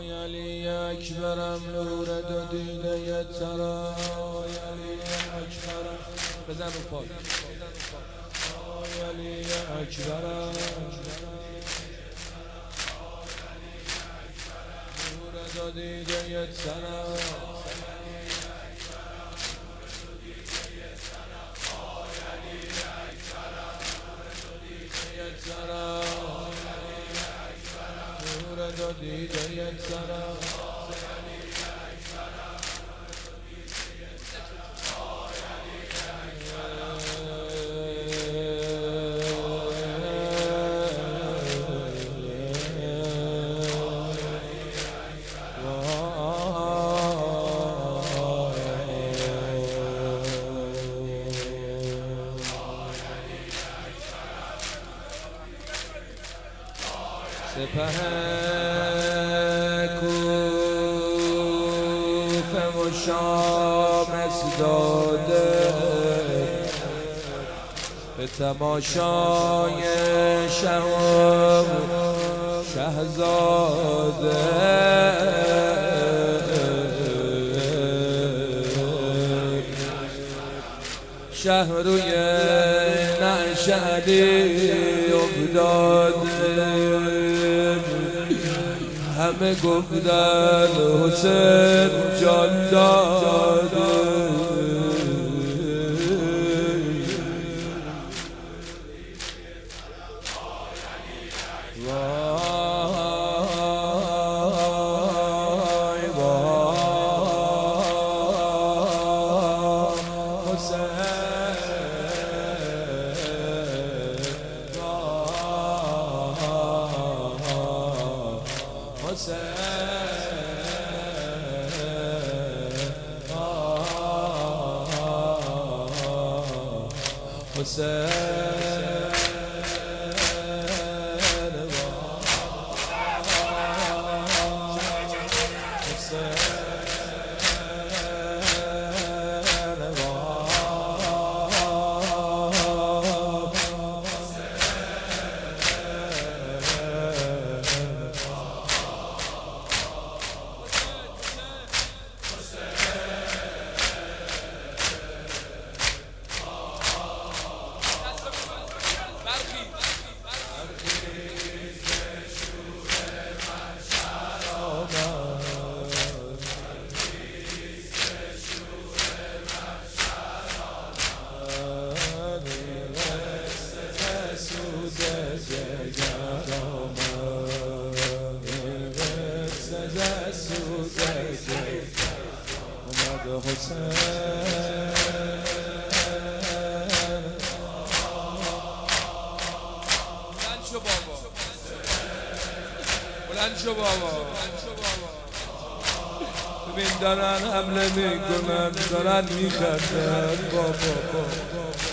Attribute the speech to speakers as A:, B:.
A: علی اکبرم نور دو دیده ترا علی اکبرم بزن رو پای علی اکبرم نور دو دیده ترا دو دیده سرا سپه کوفه و شام داده به تماشای شه و شهزاده شهر روی نعش علی افتاده همه گفتن حسین جان داده وای وای حسین بلند شو بابا ببین دارن حمله میکنن دارن میخندن بابا